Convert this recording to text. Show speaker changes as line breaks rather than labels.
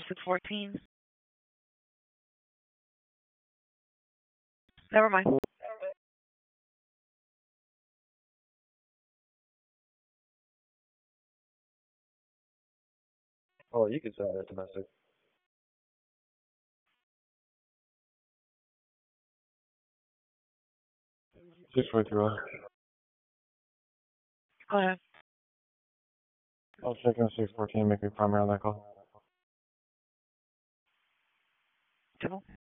614. Never mind.
Oh, you could try that domestic. 643.
Go ahead.
I'll check on 614, make a primary on that call.
Double.